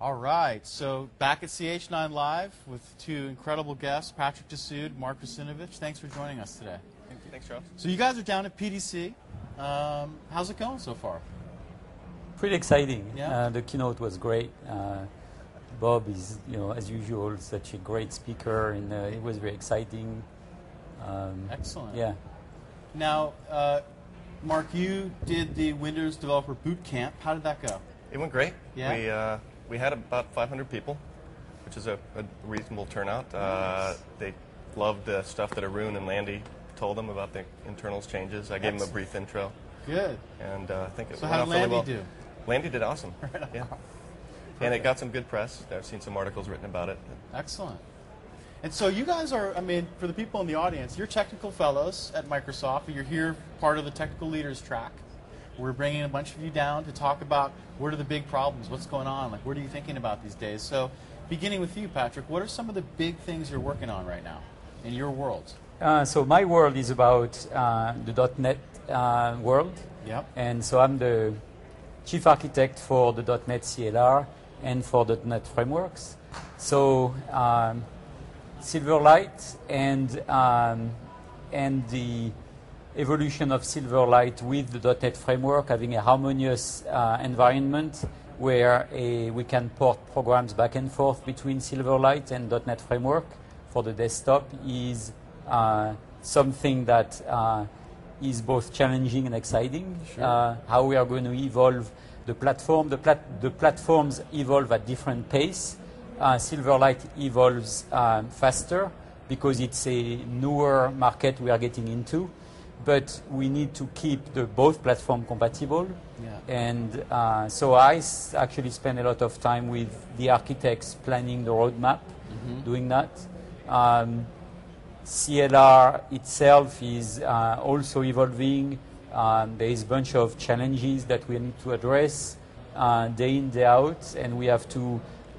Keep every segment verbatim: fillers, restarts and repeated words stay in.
All right, so back at C H nine Live with two incredible guests, Patrick Dessud, Mark Russinovich. Thanks for joining us today. Thank you. Thanks, Charles. So you guys are down at P D C. Um, how's it going so far? Pretty exciting. Yeah. Uh, the keynote was great. Uh, Bob is, you know, as usual, such a great speaker, and uh, it was very exciting. Um, Excellent. Yeah. Now, uh, Mark, you did the Windows Developer Boot Camp. How did that go? It went great. Yeah. We uh, we had about five hundred people, which is a, a reasonable turnout. Uh, Nice. They loved the stuff that Arun and Landy told them about the internals changes. I gave them a Excellent. brief intro, Good. and uh, I think it So went how off did really Landy well. do? Landy did awesome. Yeah. And it got some good press. I've seen some articles written about it. Excellent. And so you guys are, I mean, for the people in the audience, you're technical fellows at Microsoft, and you're here part of the technical leaders track. We're bringing a bunch of you down to talk about what are the big problems, what's going on, like what are you thinking about these days? So beginning with you, Patrick, what are some of the big things you're working on right now in your world? Uh, so my world is about uh, the .NET uh, world. Yep. And so I'm the chief architect for the .NET C L R and for the .NET frameworks. So um, Silverlight and um, and the evolution of Silverlight with the .NET framework, having a harmonious uh, environment where a, we can port programs back and forth between Silverlight and .NET framework for the desktop is uh, something that uh, is both challenging and exciting. Sure. Uh, how we are going to evolve the platform. The, plat- the platforms evolve at different pace. Uh, Silverlight evolves um, faster because it's a newer market we are getting into. But we need to keep the both platform compatible. Yeah. And uh, so I s- actually spend a lot of time with the architects planning the roadmap, Mm-hmm. doing that. Um, C L R itself is uh, also evolving. Um, there is a bunch of challenges that we need to address uh, day in, day out, and we have to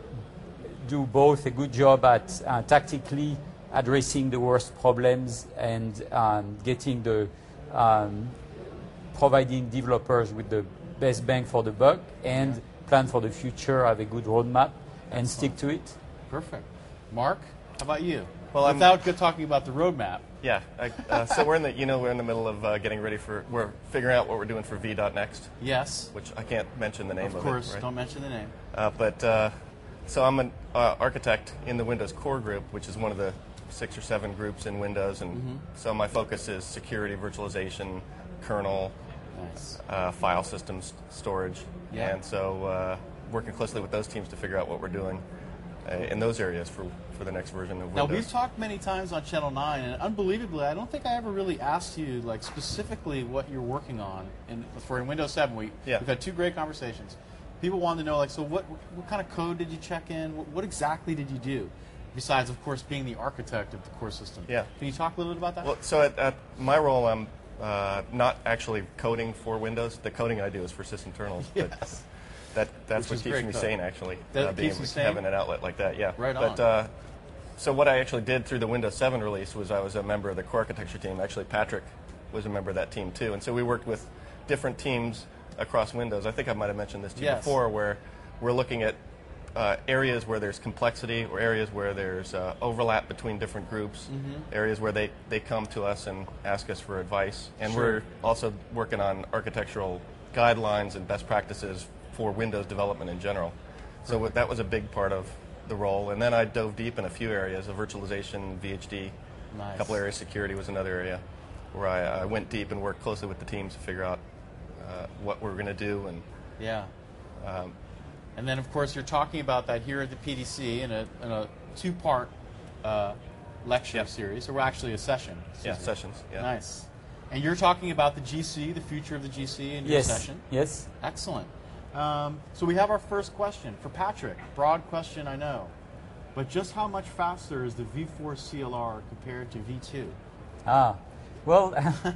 do both a good job at uh, tactically addressing the worst problems and um, getting the um, providing developers with the best bang for the buck, and plan for the future, have a good roadmap, and stick to it. Perfect. Mark, how about you? Well, I'm- Without good talking about the roadmap. Yeah. I, uh, so we're in the you know we're in the middle of uh, getting ready for we're figuring out what we're doing for V dot Next, Yes. which I can't mention the name of, Of course, it. Right? don't mention the name. Uh, but uh, so I'm an uh, architect in the Windows Core group, which is one of the six or seven groups in Windows, and Mm-hmm. so my focus is security, virtualization, kernel, Nice. uh, file systems storage, Yeah. and so uh, working closely with those teams to figure out what we're doing uh, in those areas for for the next version of Now, Windows. we've talked many times on Channel nine, and unbelievably, I don't think I ever really asked you, like, specifically what you're working on in, for in Windows seven. We, Yeah. We've had two great conversations. People wanted to know, like, so what, what kind of code did you check in? What, what exactly did you do? Besides, of course, being the architect of the core system. Yeah. Can you talk a little bit about that? Well, so at, at my role, I'm uh, not actually coding for Windows. The coding I do is for sysinternals. But Yes. that that's Which is what great keeps me code. sane, actually. That uh, being, keeps you sane? having an outlet like that, yeah. Right but, on. Uh, so what I actually did through the Windows seven release was I was a member of the core architecture team. Actually, Patrick was a member of that team too, and so we worked with different teams across Windows. I think I might have mentioned this to you Yes. before, where we're looking at uh, areas where there's complexity, or areas where there's uh, overlap between different groups, Mm-hmm. areas where they, they come to us and ask us for advice. And Sure. we're also working on architectural guidelines and best practices for Windows development in general. So what- that was a big part of the role. And then I dove deep in a few areas of virtualization, V H D, Nice. a couple areas, security was another area, where I, I went deep and worked closely with the teams to figure out uh, what we we're going to do. And Yeah. um, And then, of course, you're talking about that here at the P D C in a, in a two-part uh, lecture Yep. series, or actually a session. excuse yeah, me. sessions. Yeah. Nice. And you're talking about the G C, the future of the G C in your Yes. session. Yes. Excellent. Um, so we have our first question for Patrick. Broad question, I know. But just how much faster is the V four C L R compared to V two? Ah, well,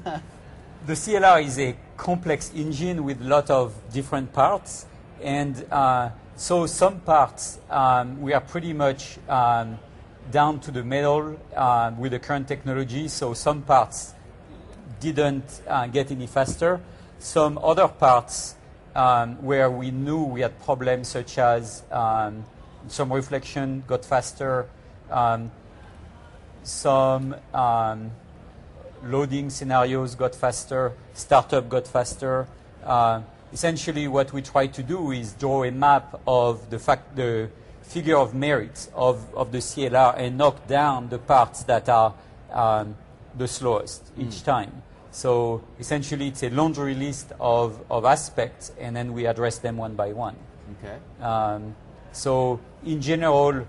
the C L R is a complex engine with a lot of different parts, and uh, so some parts um, we are pretty much um, down to the middle uh, with the current technology. So some parts didn't uh, get any faster. Some other parts um, where we knew we had problems such as um, some reflection got faster, um, some um, loading scenarios got faster, startup got faster. Uh, essentially, what we try to do is draw a map of the fact the figure of merits of, of the C L R and knock down the parts that are um, the slowest each mm. time. So essentially, it's a laundry list of, of aspects, and then we address them one by one. Okay. Um, so in general,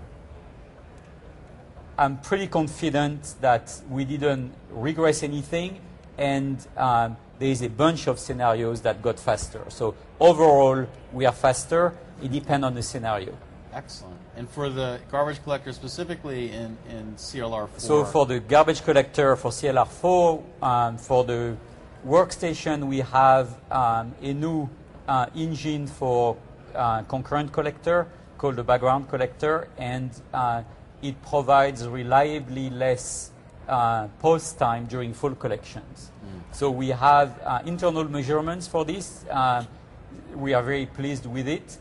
I'm pretty confident that we didn't regress anything, and um, there is a bunch of scenarios that got faster. So overall, we are faster. It depends on the scenario. Excellent. And for the garbage collector specifically in, in C L R four? So for the garbage collector for C L R four, um, for the workstation, we have um, a new uh, engine for uh, concurrent collector called the background collector, and uh, it provides reliably less uh, pause time during full collections. Mm. So we have uh, internal measurements for this. Uh, we are very pleased with it.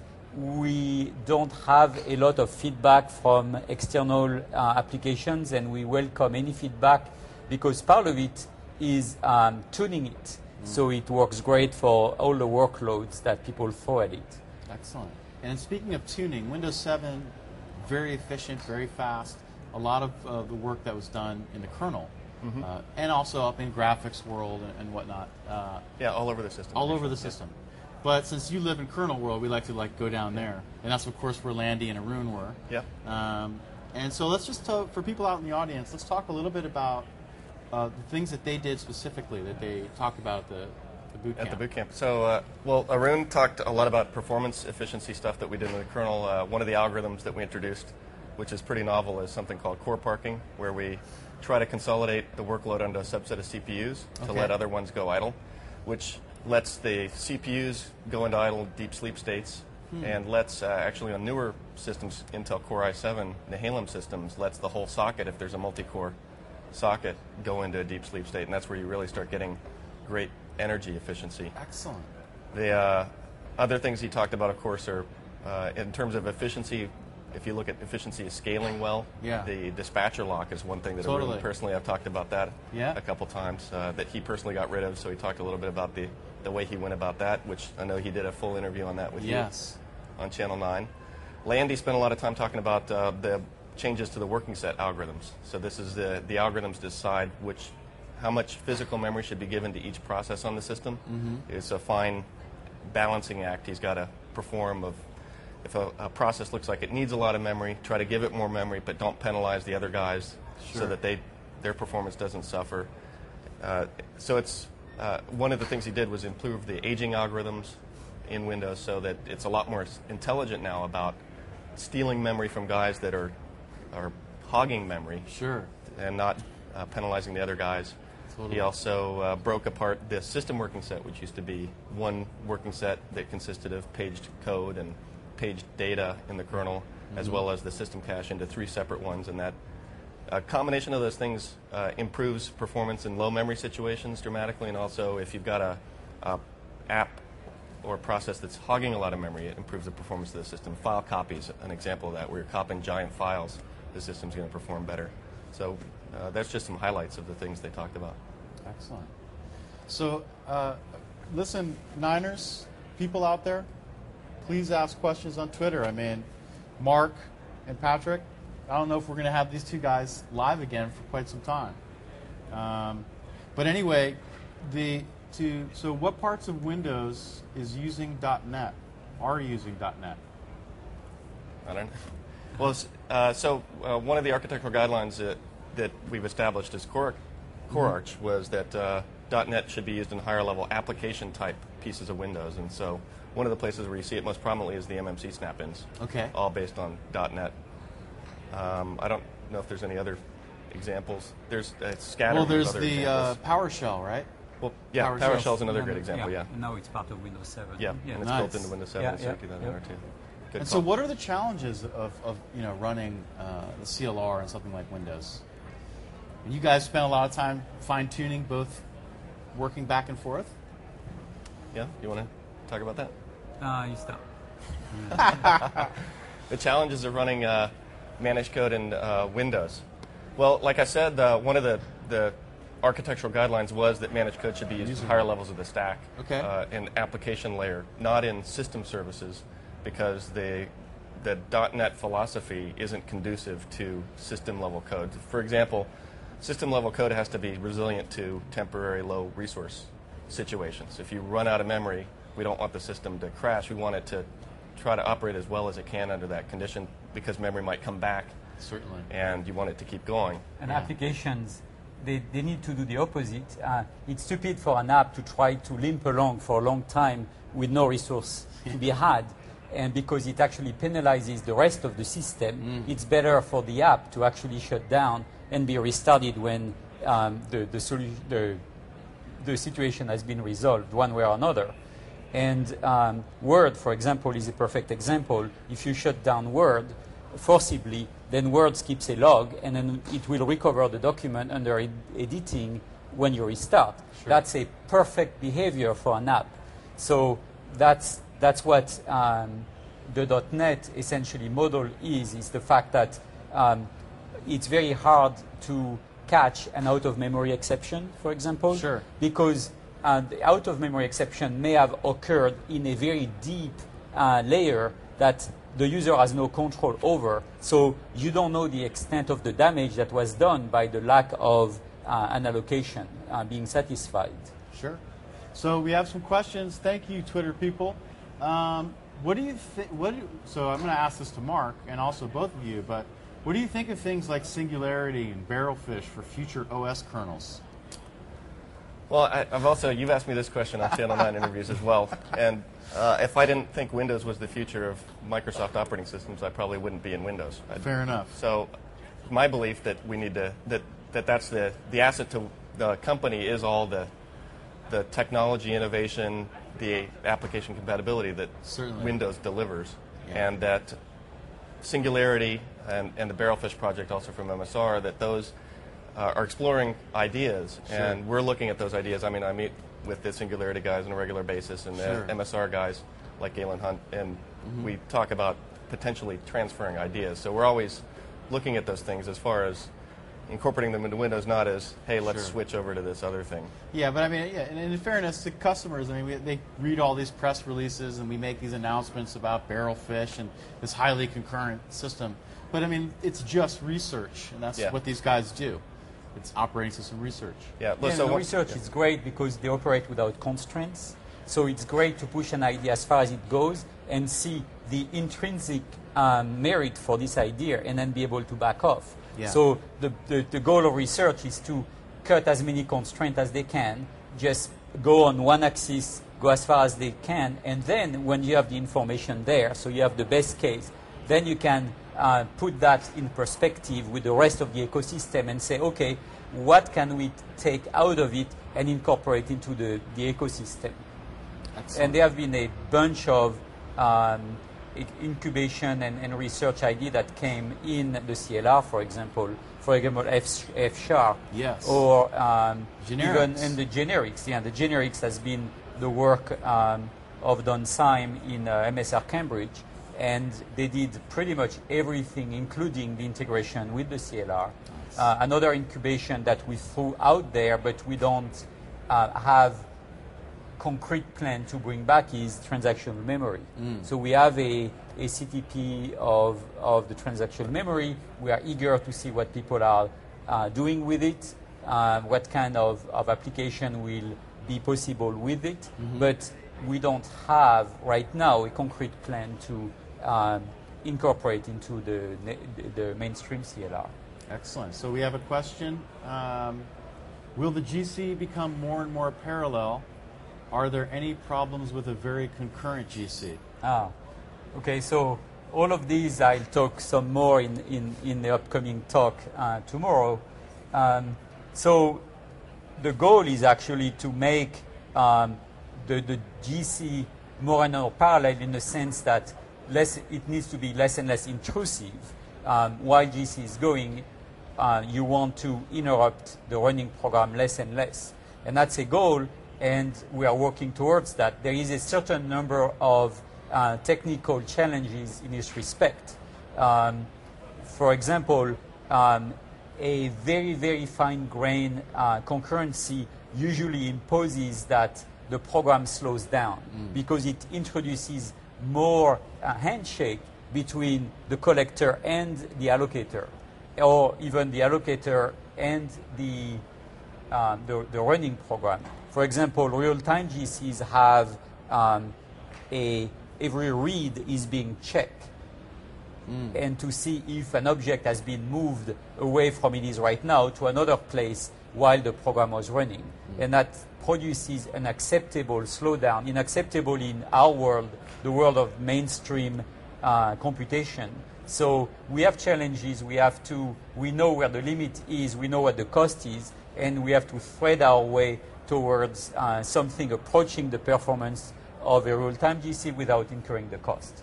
We don't have a lot of feedback from external uh, applications, and we welcome any feedback because part of it is um, tuning it mm. so it works great for all the workloads that people throw at it. Excellent. And speaking of tuning, Windows seven, very efficient, very fast. A lot of uh, the work that was done in the kernel, mm-hmm. uh, and also up in graphics world and, and whatnot. Uh, yeah, all over the system. All over the system. But since you live in kernel world, we like to like go down there, and that's of course where Landy and Arun were. Yeah. Um, and so let's just talk, for people out in the audience, let's talk a little bit about uh, the things that they did specifically that they talked about at the, the boot camp. At the boot camp. So, uh, well, Arun talked a lot about performance efficiency stuff that we did in the kernel. Uh, one of the algorithms that we introduced, which is pretty novel, is something called core parking, where we try to consolidate the workload onto a subset of C P Us to okay. let other ones go idle, which lets the C P Us go into idle deep sleep states, hmm. and lets, uh, actually on newer systems, Intel Core i seven, Nehalem systems, lets the whole socket, if there's a multi-core socket, go into a deep sleep state, and that's where you really start getting great energy efficiency. Excellent. The uh, other things he talked about, of course, are uh, in terms of efficiency. If you look at efficiency of scaling well, yeah. the dispatcher lock is one thing that totally. Arun personally, I've talked about that yeah. a couple times, uh, that he personally got rid of, so he talked a little bit about the, the way he went about that, which I know he did a full interview on that with yes. you on Channel nine. Landy spent a lot of time talking about uh, the changes to the working set algorithms. So this is the, the algorithms decide which, how much physical memory should be given to each process on the system. Mm-hmm. It's a fine balancing act he's got to perform of if a, a process looks like it needs a lot of memory, try to give it more memory, but don't penalize the other guys sure. so that they their performance doesn't suffer. Uh, so it's uh, one of the things he did was improve the aging algorithms in Windows so that it's a lot more intelligent now about stealing memory from guys that are are hogging memory, sure, and not uh, penalizing the other guys. Totally. He also uh, broke apart the system working set, which used to be one working set that consisted of paged code and paged data in the kernel, mm-hmm. as well as the system cache, into three separate ones, and that a combination of those things uh, improves performance in low memory situations dramatically, and also if you've got a, a app or a process that's hogging a lot of memory, it improves the performance of the system. File copies, an example of that, where you're copying giant files, the system's going to perform better. So uh, that's just some highlights of the things they talked about. Excellent. So uh, listen, Niners, people out there, please ask questions on Twitter. I mean, Mark and Patrick, I don't know if we're going to have these two guys live again for quite some time. Um, but anyway, the to so what parts of Windows is using .NET, are using .NET? I don't know. Well, uh, so uh, one of the architectural guidelines that, that we've established as Core, CoreArch mm-hmm. was that uh, .NET should be used in higher level application type pieces of Windows, and so one of the places where you see it most prominently is the M M C snap-ins. Okay. All based on .NET. Um, I don't know if there's any other examples. There's uh, scattered. Well, there's other the uh, PowerShell, right? Well, yeah, PowerShell. PowerShell is another great example. Yeah. yeah. And now it's part of Windows seven. Yeah, yeah. and it's nice. built into Windows seven yeah, and yeah, C two thousand R two. yeah. Good and call. so, what are the challenges of, of you know running uh, the C L R and something like Windows? And you guys spent a lot of time fine tuning, both working back and forth. Yeah, you want to talk about that? Uh, you start. The challenges of running uh, managed code in uh, Windows. Well, like I said, uh, one of the, the architectural guidelines was that managed code should be used at higher levels of the stack, okay. uh, in application layer, not in system services, because the the .NET philosophy isn't conducive to system-level code. For example, system-level code has to be resilient to temporary low resource situations. If you run out of memory, we don't want the system to crash. We want it to try to operate as well as it can under that condition, because memory might come back. Certainly. And you want it to keep going. And yeah. applications, they, they need to do the opposite. Uh, it's stupid for an app to try to limp along for a long time with no resource to be had. And because it actually penalizes the rest of the system, mm. it's better for the app to actually shut down and be restarted when um, the, the, solu- the, the situation has been resolved one way or another. And um, Word, for example, is a perfect example. If you shut down Word forcibly, then Word keeps a log, and then it will recover the document under ed- editing when you restart. Sure. That's a perfect behavior for an app. So that's That's what um, the .NET essentially model is, is the fact that um, it's very hard to catch an out-of-memory exception, for example. Sure. Because uh, the out-of-memory exception may have occurred in a very deep uh, layer that the user has no control over. So you don't know the extent of the damage that was done by the lack of uh, an allocation uh, being satisfied. Sure. So we have some questions. Thank you, Twitter people. Um, what do you think? What? Do, so I'm going to ask this to Mark and also both of you. But what do you think of things like Singularity and Barrelfish for future O S kernels? Well, I, I've also you've asked me this question on Channel nine interviews as well. And uh, if I didn't think Windows was the future of Microsoft operating systems, I probably wouldn't be in Windows. I'd, Fair enough. So, my belief that we need to that that that's the the asset to the company is all the the technology innovation, the application compatibility that Certainly. Windows delivers, yeah. and that Singularity and, and the Barrelfish project also from M S R, that those uh, are exploring ideas, sure. and we're looking at those ideas. I mean, I meet with the Singularity guys on a regular basis, and sure. the M S R guys like Galen Hunt, and mm-hmm. we talk about potentially transferring ideas. So we're always looking at those things as far as incorporating them into Windows, not as, hey, let's sure. switch over to this other thing. Yeah, but I mean, yeah, and in fairness to customers, I mean, we, they read all these press releases and we make these announcements about Barrelfish and this highly concurrent system. But I mean, it's just research, and that's yeah. what these guys do. It's operating system research. Yeah, yeah so the what, research yeah. is great because they operate without constraints. So it's great to push an idea as far as it goes and see the intrinsic um, merit for this idea and then be able to back off. Yeah. So the, the, the goal of research is to cut as many constraints as they can, just go on one axis, go as far as they can, and then when you have the information there, so you have the best case, then you can uh, put that in perspective with the rest of the ecosystem and say, okay, what can we take out of it and incorporate into the, the ecosystem? Excellent. And there have been a bunch of um, incubation and, and research idea that came in the C L R, for example, for example, F, F sharp, yes, or um, even generics. in the generics. Yeah, the generics has been the work um, of Don Syme in uh, M S R Cambridge, and they did pretty much everything, including the integration with the C L R. Nice. Uh, another incubation that we threw out there, but we don't uh, have concrete plan to bring back is transactional memory. Mm. So we have a, a C T P of, of the transactional memory. We are eager to see what people are uh, doing with it, uh, what kind of, of application will be possible with it. Mm-hmm. But we don't have right now a concrete plan to um, incorporate into the, the mainstream C L R. Excellent. So we have a question. Um, will the G C become more and more parallel? Are there any problems with a very concurrent G C? Ah, okay. So all of these, I'll talk some more in, in, in the upcoming talk uh, tomorrow. Um, so the goal is actually to make um, the, the G C more and more parallel in the sense that less, it needs to be less and less intrusive. Um, while G C is going, uh, you want to interrupt the running program less and less. And that's a goal and we are working towards that. There is a certain number of uh, technical challenges in this respect. Um, for example, um, a very, very fine-grained uh, concurrency usually imposes that the program slows down mm. because it introduces more uh, handshake between the collector and the allocator, or even the allocator and the, uh, the, the running program. For example, real-time G Cs have um, a, every read is being checked mm. and to see if an object has been moved away from it is right now to another place while the program was running. Mm. And that produces an acceptable slowdown, unacceptable in our world, the world of mainstream uh, computation. So we have challenges, we have to, we know where the limit is, we know what the cost is, and we have to thread our way towards uh, something approaching the performance of a real-time G C without incurring the cost.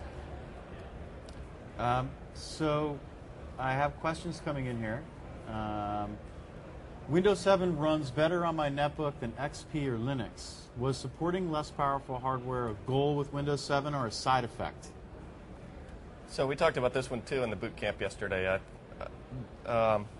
Um, so I have questions coming in here. Um, Windows seven runs better on my netbook than X P or Linux. Was supporting less powerful hardware a goal with Windows seven or a side effect? So we talked about this one too in the boot camp yesterday. Uh, um,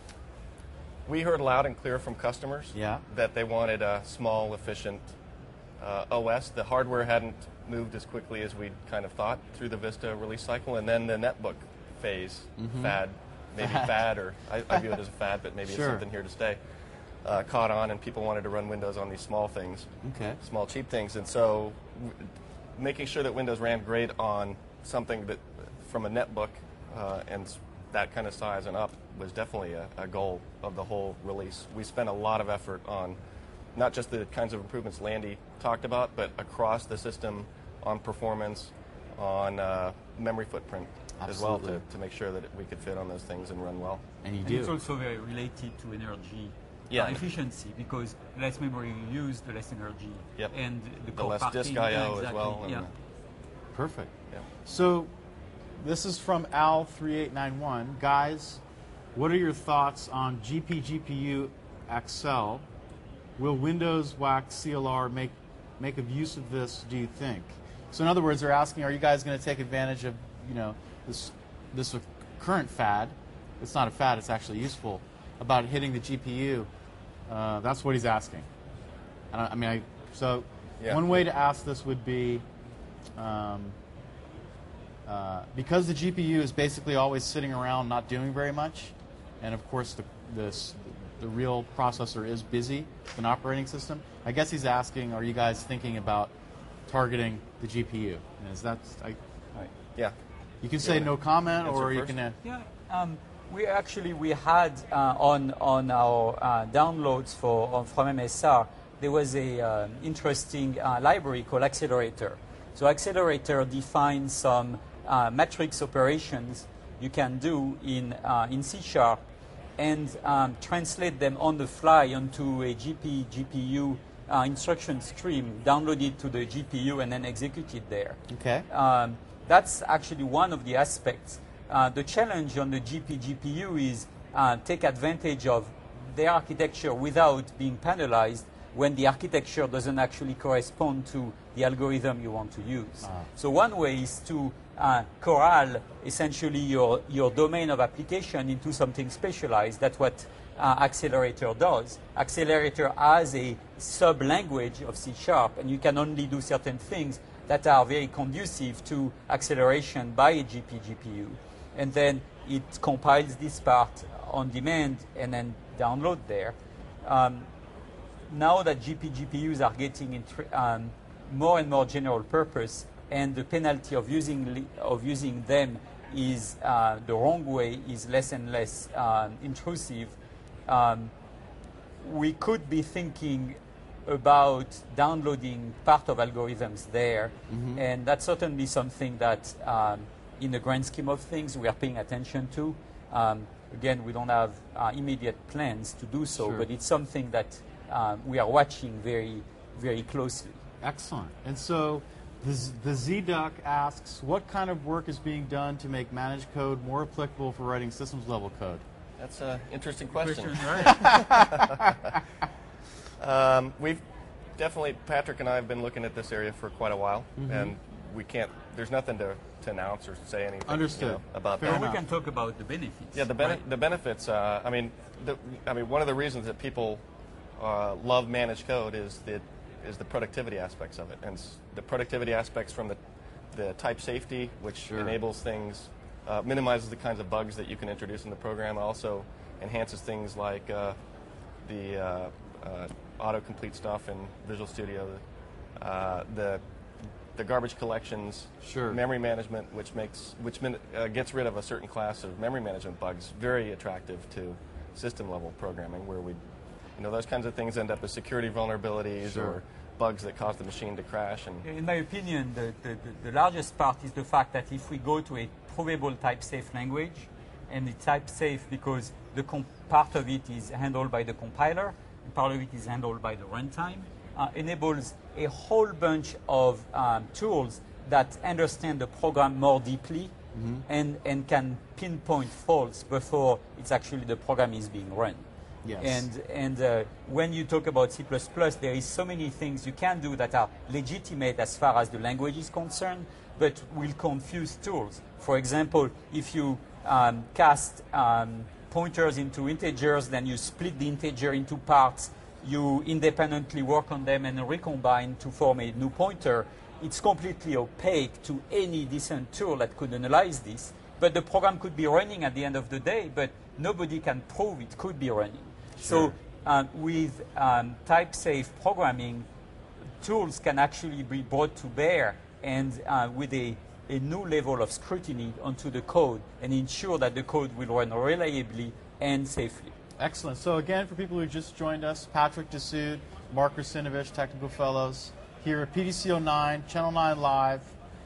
we heard loud and clear from customers yeah. that they wanted a small, efficient uh, O S. The hardware hadn't moved as quickly as we kind of thought through the Vista release cycle, and then the netbook phase, mm-hmm. fad, maybe fad, or I, I view it as a fad, but maybe sure. it's something here to stay, uh, caught on, and people wanted to run Windows on these small things, okay. small, cheap things. And so w- making sure that Windows ran great on something that from a netbook uh, and that kind of size and up was definitely a, a goal of the whole release. We spent a lot of effort on not just the kinds of improvements Landy talked about, but across the system on performance, on uh, memory footprint Absolutely. as well, to, to make sure that we could fit on those things and run well. And you and do. It's also very related to energy yeah. uh, efficiency, because the less memory you use, the less energy. Yep. And the, the less disk I O yeah, exactly. as well. Yeah. Perfect. Yeah. So this is from Al three eight nine one. Guys, what are your thoughts on G P G P U Excel? Will Windows W A C C L R make make of use of this, do you think? So in other words, they're asking, are you guys going to take advantage of, you know, this this current fad? It's not a fad, it's actually useful, about hitting the G P U. Uh, that's what he's asking. I, I mean, I, so yeah. one way to ask this would be, um, uh, because the G P U is basically always sitting around not doing very much, and of course the, this, the real processor is busy, an operating system, I guess he's asking, are you guys thinking about targeting the G P U? And is that, I, right. yeah. You can say no comment, or you first? can... Uh, yeah, um, we actually, we had uh, on, on our uh, downloads for, on, from M S R, there was a uh, interesting uh, library called Accelerator. So Accelerator defines some uh, matrix operations you can do in, uh, in C Sharp and um, translate them on the fly onto a G P G P U uh, instruction stream, download it to the G P U, and then execute it there. Okay. Um, that's actually one of the aspects. Uh, the challenge on the G P G P U is uh, take advantage of their architecture without being penalized when the architecture doesn't actually correspond to the algorithm you want to use. Ah. So one way is to uh, corral essentially your, your domain of application into something specialized. That's what uh, Accelerator does. Accelerator has a sub-language of C Sharp, and you can only do certain things that are very conducive to acceleration by a G P G P U. And then it compiles this part on demand and then download there. Um, now that G P G P Us are getting um, more and more general purpose, and the penalty of using of using them is uh, the wrong way is less and less um, intrusive, um, we could be thinking about downloading part of algorithms there, mm-hmm. and that's certainly something that, um, in the grand scheme of things, we are paying attention to. Um, again, we don't have uh, immediate plans to do so, sure. but it's something that um, we are watching very, very closely. Excellent. And so the, the Z-Duck asks, what kind of work is being done to make managed code more applicable for writing systems-level code? That's an interesting question. question right? um, we've definitely, Patrick and I have been looking at this area for quite a while, mm-hmm. and we can't, there's nothing to, to announce or say anything Understood. You know, about Fair that. Well, we can talk about the benefits. Yeah, the, bene- right? the benefits, uh, I mean, the, I mean, one of the reasons that people uh, love managed code is the, is the productivity aspects of it, and s- the productivity aspects from the, the type safety, which Sure. enables things, uh, minimizes the kinds of bugs that you can introduce in the program, also enhances things like uh, the uh, uh, autocomplete stuff in Visual Studio, uh, the the garbage collections, Sure. memory management, which makes which min, uh, gets rid of a certain class of memory management bugs, very attractive to system level programming, where we, you know, those kinds of things end up as security vulnerabilities Sure. or bugs that cause the machine to crash. And In my opinion, the, the, the largest part is the fact that if we go to a provable type-safe language, and it's type-safe because the comp- part of it is handled by the compiler, and part of it is handled by the runtime, uh, enables a whole bunch of um, tools that understand the program more deeply mm-hmm. and, and can pinpoint faults before it's actually the program is being run. Yes. And, and uh, when you talk about C plus plus, there is so many things you can do that are legitimate as far as the language is concerned, but will confuse tools. For example, if you um, cast um, pointers into integers, then you split the integer into parts, you independently work on them and recombine to form a new pointer, it's completely opaque to any decent tool that could analyze this. But the program could be running at the end of the day, but nobody can prove it could be running. Sure. So um, with um, type-safe programming, tools can actually be brought to bear and uh, with a, a new level of scrutiny onto the code and ensure that the code will run reliably and safely. Excellent. So again, for people who just joined us, Patrick Dessud, Mark Russinovich, Technical Fellows, here at P D C oh nine, Channel nine Live.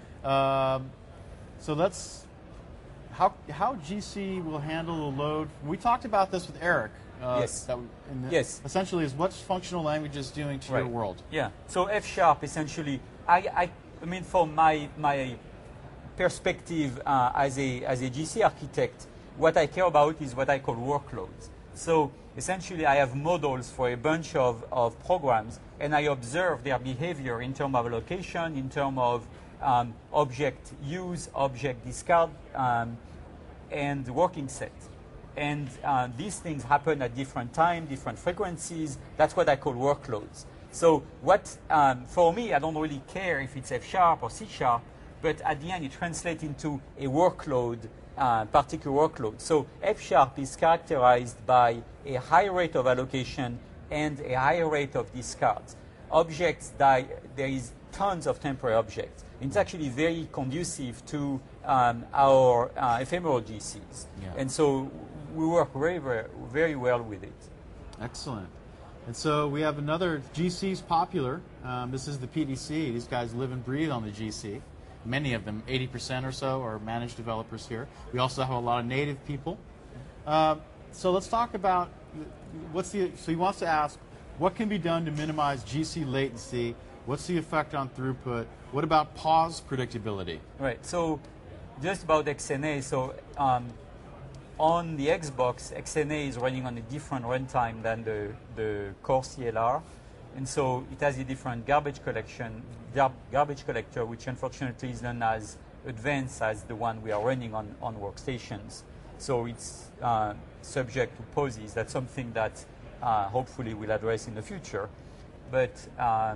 Um, so let's, how, how G C will handle the load. We talked about this with Eric. Uh, Yes. That, in the, Yes. Essentially is what's functional languages doing to your Right. world. Yeah. So F sharp essentially, I, I, I mean, from my my perspective uh, as a as a G C architect, what I care about is what I call workloads. So essentially, I have models for a bunch of, of programs, and I observe their behavior in terms of allocation, in terms of um, object use, object discard, um, and working set. And uh, these things happen at different times, different frequencies. That's what I call workloads. So what, um, for me, I don't really care if it's F sharp or C sharp, but at the end it translates into a workload, uh, particular workload. So F sharp is characterized by a high rate of allocation and a high rate of discards. Objects, die, there is tons of temporary objects. It's actually very conducive to um, our uh, ephemeral G Cs. Yeah. And so we work very, very, very well with it. Excellent. And so we have another, G C's popular. Um, this is the P D C. These guys live and breathe on the G C. Many of them, eighty percent or so, are managed developers here. We also have a lot of native people. Uh, so let's talk about what's the, so he wants to ask, what can be done to minimize G C latency? What's the effect on throughput? What about pause predictability? Right. So just about X N A. So um, on the Xbox, X N A is running on a different runtime than the, the core C L R. And so it has a different garbage collection, gar garbage collector, which unfortunately is not as advanced as the one we are running on, on workstations. So it's uh, subject to pauses. That's something that uh, hopefully we'll address in the future. But um,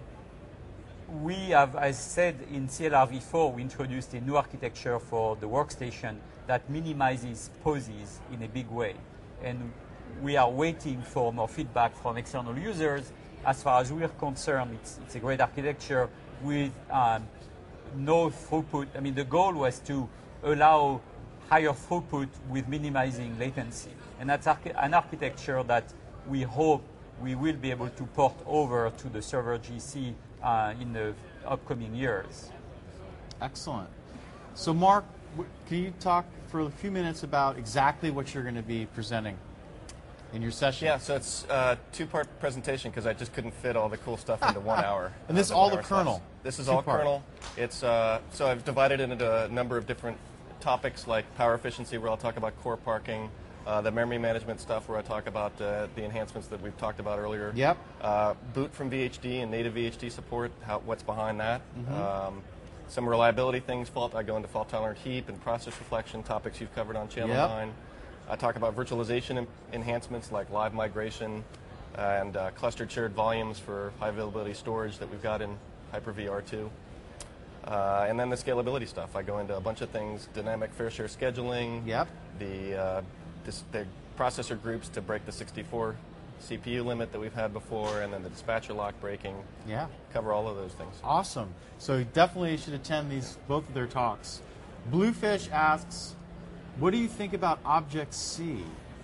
we have, as said in C L R v four, we introduced a new architecture for the workstation that minimizes pauses in a big way. And we are waiting for more feedback from external users. As far as we're concerned, it's, it's a great architecture with um, no throughput. I mean, the goal was to allow higher throughput with minimizing latency. And that's arch an architecture that we hope we will be able to port over to the server G C uh, in the upcoming years. Excellent. So Mark, can you talk for a few minutes about exactly what you're going to be presenting in your session? yeah, so it's a two-part presentation because I just couldn't fit all the cool stuff into one hour. And this is uh, all the one-hour kernel? slides. This is Two all part. kernel. It's uh, so I've divided it into a number of different topics like power efficiency, where I'll talk about core parking, Uh, the memory management stuff where I talk about uh, the enhancements that we've talked about earlier. Yep. Uh, boot from V H D and native V H D support, how, what's behind that. Mm-hmm. um, some reliability things, fault. I go into fault-tolerant heap and process reflection, topics you've covered on Channel Yep. nine. I talk about virtualization en- enhancements like live migration and uh, clustered shared volumes for high availability storage that we've got in Hyper-V R two. Uh, and then the scalability stuff. I go into a bunch of things, dynamic fair share scheduling, Yep. the, uh, dis- the processor groups to break the sixty-four C P U limit that we've had before, and then the dispatcher lock breaking. Yeah. Cover all of those things. Awesome. So you definitely should attend these both of their talks. Bluefish asks, what do you think about Object-C?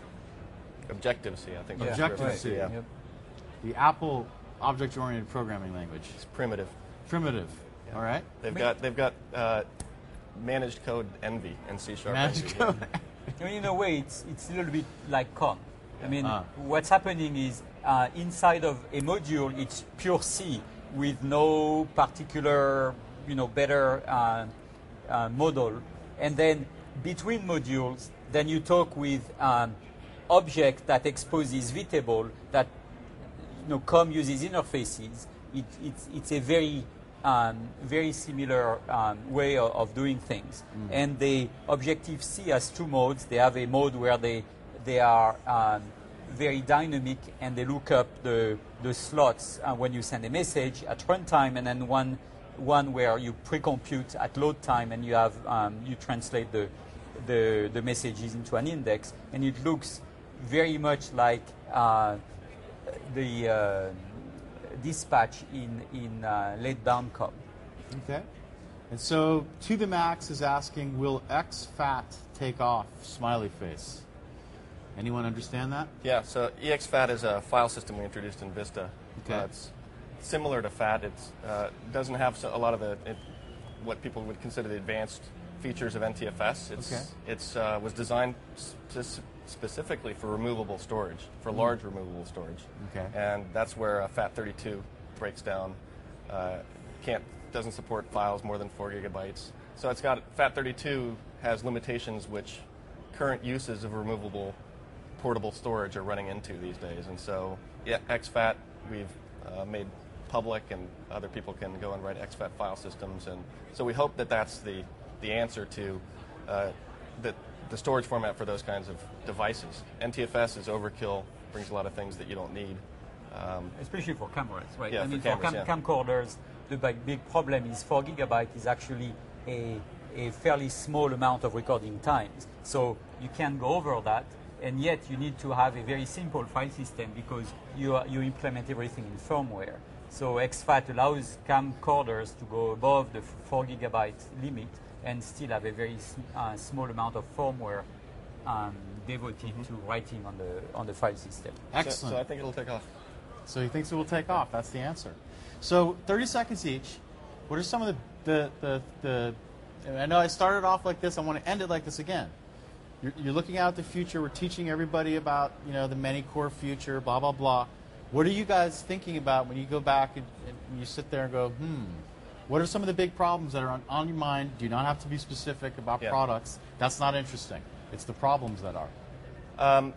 Objective-C, I think. Yeah. that's Objective-C. Yeah. Yep. The Apple object-oriented programming language. It's primitive. Primitive. All right. They've got they've got uh, managed code envy in C sharp. Managed envy. code. I mean, in a way, it's, it's a little bit like C O M. I mean, Ah. what's happening is uh, inside of a module, it's pure C with no particular, you know, better uh, uh, model. And then between modules, then you talk with um, object that exposes vtable that, you know, C O M uses interfaces. It, it's, it's a very Um, very similar um, way of, of doing things. Mm. And the Objective-C has two modes. They have a mode where they, they are um, very dynamic and they look up the, the slots uh, when you send a message at runtime, and then one, one where you pre-compute at load time and you, have, um, you translate the, the, the messages into an index. And it looks very much like uh, the uh, dispatch in, in uh, laid down C O M. Okay. And so To The Max is asking, will X FAT take off? Smiley face. Anyone understand that? Yeah, so E X FAT is a file system we introduced in Vista. Okay. Uh, it's similar to FAT. It uh, doesn't have so, a lot of the it, what people would consider the advanced features of N T F S. It's Okay. it's uh, was designed sp- specifically for removable storage, for large removable storage. Okay. And that's where uh, FAT thirty-two breaks down. Uh, can't doesn't support files more than four gigabytes. So it's got FAT thirty-two has limitations which current uses of removable portable storage are running into these days. And so yeah, X FAT we've uh, made public, and other people can go and write X FAT file systems. And so we hope that that's the, the answer to uh, the, the storage format for those kinds of devices. N T F S is overkill, brings a lot of things that you don't need. Um, Especially for cameras, right? Yeah, I for mean, cameras, for yeah. camcorders, the big, big problem is four gigabyte is actually a, a fairly small amount of recording times. So you can't go over that, and yet you need to have a very simple file system because you, are, you implement everything in firmware. So X FAT allows camcorders to go above the four gigabyte limit and still have a very uh, small amount of firmware um, devoted mm-hmm. to writing on the, on the file system. Excellent. So, so I think it'll take off. So he thinks it will take off. That's the answer. So thirty seconds each. What are some of the, the, the, the I know I started off like this. I want to end it like this again. You're, you're looking out at the future. We're teaching everybody about, you know, the many core future, blah, blah, blah. What are you guys thinking about when you go back and, and you sit there and go, hmm, what are some of the big problems that are on, on your mind? Do not have to be specific about Yeah. products. That's not interesting. It's the problems that are. Um,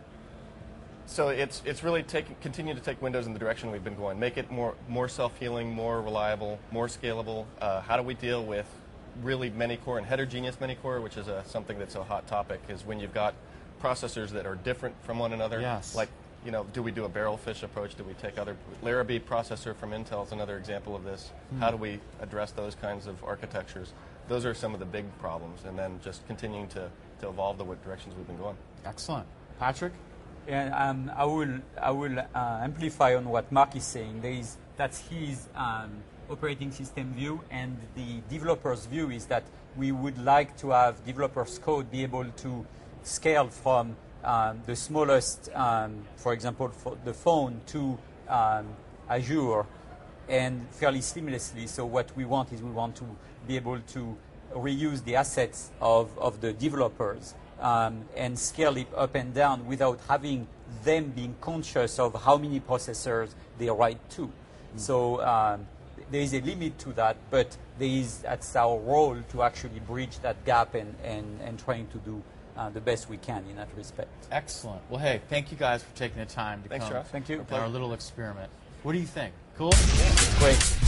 so it's it's really taking continue to take Windows in the direction we've been going. Make it more more self-healing, more reliable, more scalable. Uh, how do we deal with really many core and heterogeneous many core, which is a, something that's a hot topic, is when you've got processors that are different from one another. Yes. Like, you know, do we do a barrel fish approach? Do we take other Larrabee processor from Intel is another example of this. Hmm. How do we address those kinds of architectures? Those are some of the big problems, and then just continuing to, to evolve the directions we've been going. Excellent. Patrick? And um, I will I will uh, amplify on what Mark is saying. There is that's his um, operating system view, and the developer's view is that we would like to have developers' code be able to scale from um, the smallest, um, for example, for the phone to um, Azure, and fairly seamlessly. So what we want is we want to be able to reuse the assets of, of the developers. Um, and scale it up and down without having them being conscious of how many processors they write to. Mm-hmm. So um, there is a limit to that, but there is, that's our role to actually bridge that gap and, and, and trying to do uh, the best we can in that respect. Excellent. Well, hey, thank you guys for taking the time to Thanks, come Charles. Thank you. on our little experiment. What do you think? Cool? Great.